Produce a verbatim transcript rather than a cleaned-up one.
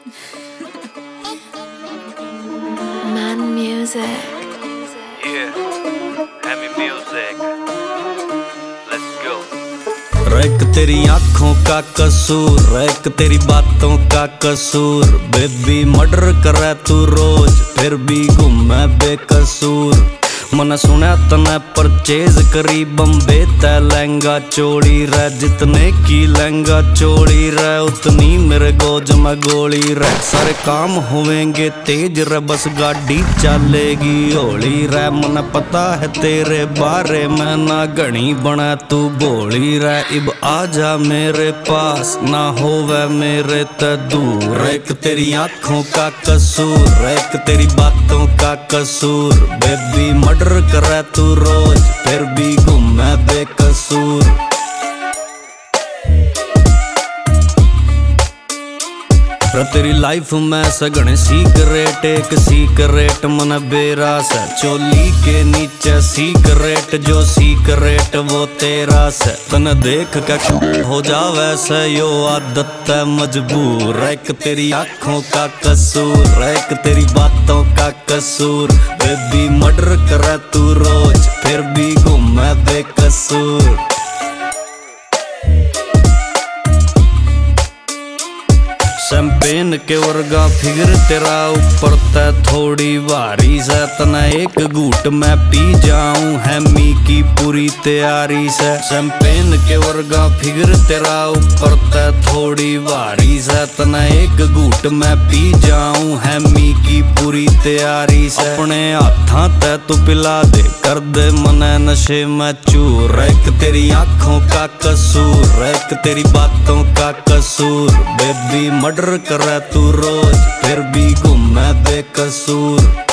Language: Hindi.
Man music. Yeah, Hemi music. Let's go. रैक तेरी आंखों का कसूर, रैक तेरी बातों का कसूर। बेबी मर्डर करे तू रोज, फिर भी घूमे बेकसूर। मन सुना तने परचेज करी बम्बे ते लहंगा चोड़ी रे। जितने की लहंगा चोड़ी रे उतनी मेरे गोज में गोली रे। सारे काम होवेंगे तेज रे, बस गाड़ी चलेगी हौली रे। मन पता है तेरे बारे में ना घनी बना तू भोली रे। इब आजा मेरे पास ना होवे मेरे ते दूर। एक तेरी आंखों का कसूर, एक तेरी बातों का कसूर। बेबी मर्डर करे तू रोज, फिर भी घूमे बेकसूर। तेरी लाइफ में सगने सीक्रेट, एक सीक्रेट मन बेरा से। चोली के नीचे सीक्रेट, जो सीक्रेट वो तेरा से। तन देख के हो जावे से यो आदत है मजबूर। एक तेरी आंखों का कसूर, एक तेरी बातों का कसूर। बेबी मर्डर करे तू रोज, फिर भी घूमे बेकसूर। शैंपेन के वर्गा फिगर तेरा ऊपर ते थोड़ी भारी से। तना एक घूट मैं पी जाऊं हैमी की पूरी तैयारी से। शैंपेन के वर्गा फिगर तेरा ऊपर ते थोड़ी भारी से। तना एक घूट मैं पी जाऊं हैमी की पूरी तैयारी से। अपने हाथा ते तू पिला दे, कर दे मने नशे में चूर। एक तेरी आंखों का कसूर, एक तेरी बातों का कसूर। बेबी मर्डर करे तू रोज, फिर भी घूमे बेकसूर।